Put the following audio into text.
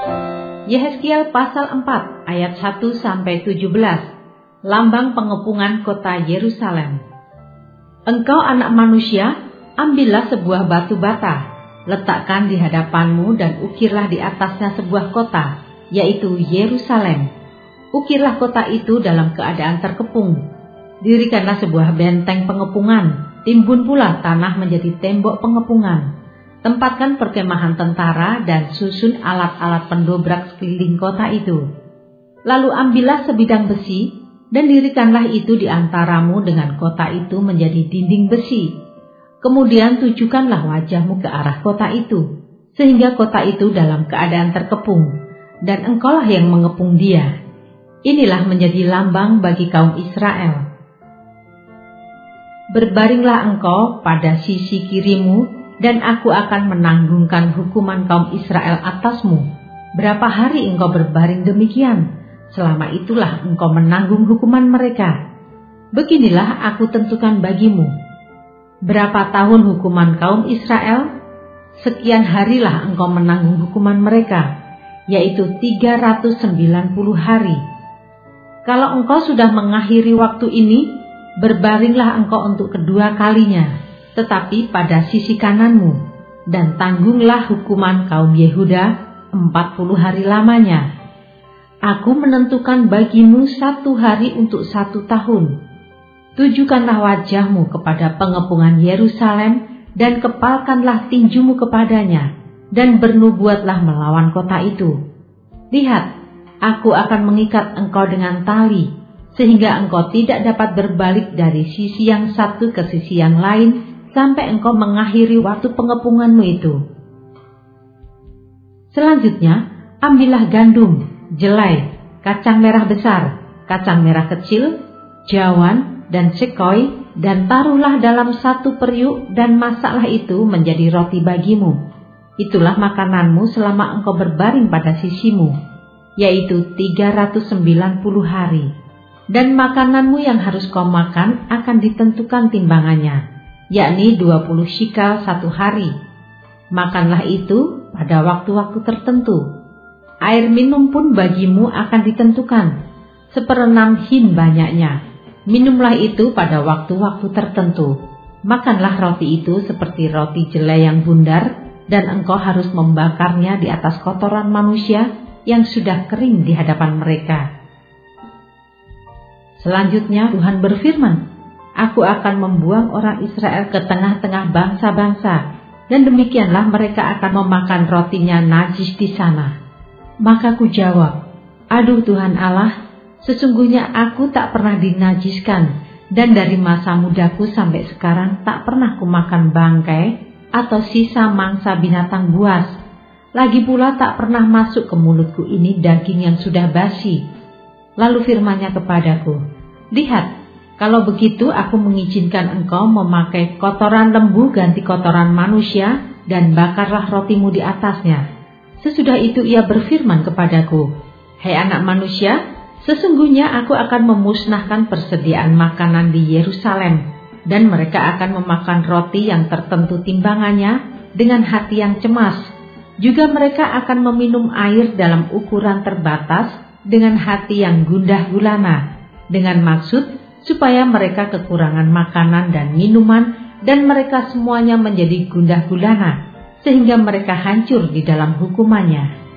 Yehezkiel pasal 4 ayat 1-17. Lambang pengepungan kota Yerusalem. Engkau anak manusia, ambillah sebuah batu bata, letakkan di hadapanmu dan ukirlah di atasnya sebuah kota, yaitu Yerusalem. Ukirlah kota itu dalam keadaan terkepung. Dirikanlah sebuah benteng pengepungan, timbun pula tanah menjadi tembok pengepungan. Tempatkan perkemahan tentara dan susun alat-alat pendobrak sekeliling kota itu. Lalu ambillah sebidang besi dan dirikanlah itu di antaramu dengan kota itu menjadi dinding besi. Kemudian tujukanlah wajahmu ke arah kota itu, sehingga kota itu dalam keadaan terkepung, dan engkaulah yang mengepung dia. Inilah menjadi lambang bagi kaum Israel. Berbaringlah engkau pada sisi kirimu, dan aku akan menanggungkan hukuman kaum Israel atasmu. Berapa hari engkau berbaring demikian, selama itulah engkau menanggung hukuman mereka. Beginilah aku tentukan bagimu. Berapa tahun hukuman kaum Israel? Sekian harilah engkau menanggung hukuman mereka, yaitu 390 hari. Kalau engkau sudah mengakhiri waktu ini, berbaringlah engkau untuk kedua kalinya, tetapi pada sisi kananmu, dan tanggunglah hukuman kaum Yehuda 40 hari lamanya. Aku menentukan bagimu 1 hari untuk 1 tahun. Tujukanlah wajahmu kepada pengepungan Yerusalem, dan kepalkanlah tinjumu kepadanya, dan bernubuatlah melawan kota itu. Lihat, aku akan mengikat engkau dengan tali, sehingga engkau tidak dapat berbalik dari sisi yang satu ke sisi yang lain, sampai engkau mengakhiri waktu pengepunganmu itu. Selanjutnya, ambillah gandum, jelai, kacang merah besar, kacang merah kecil, jawan, dan sekoi, dan taruhlah dalam 1 periuk dan masaklah itu menjadi roti bagimu. Itulah makananmu selama engkau berbaring pada sisimu, yaitu 390 hari. Dan makananmu yang harus kau makan akan ditentukan timbangannya, yakni 20 shikal 1 hari. Makanlah itu pada waktu-waktu tertentu. Air minum pun bagimu akan ditentukan, 1/6 hin banyaknya. Minumlah itu pada waktu-waktu tertentu. Makanlah roti itu seperti roti jelai yang bundar, dan engkau harus membakarnya di atas kotoran manusia yang sudah kering di hadapan mereka. Selanjutnya Tuhan berfirman, Aku akan membuang orang Israel ke tengah-tengah bangsa-bangsa, dan demikianlah mereka akan memakan rotinya najis di sana. Maka ku jawab, Aduh Tuhan Allah, sesungguhnya aku tak pernah dinajiskan, dan dari masa mudaku sampai sekarang tak pernah kumakan bangkai atau sisa mangsa binatang buas. Lagi pula tak pernah masuk ke mulutku ini daging yang sudah basi. Lalu firman-Nya kepadaku, Lihat, kalau begitu aku mengizinkan engkau memakai kotoran lembu ganti kotoran manusia, dan bakarlah rotimu di atasnya. Sesudah itu ia berfirman kepadaku, Hai anak manusia, sesungguhnya aku akan memusnahkan persediaan makanan di Yerusalem, dan mereka akan memakan roti yang tertentu timbangannya dengan hati yang cemas. Juga mereka akan meminum air dalam ukuran terbatas dengan hati yang gundah gulana, dengan maksud supaya mereka kekurangan makanan dan minuman, dan mereka semuanya menjadi gundah gulana, sehingga mereka hancur di dalam hukumannya.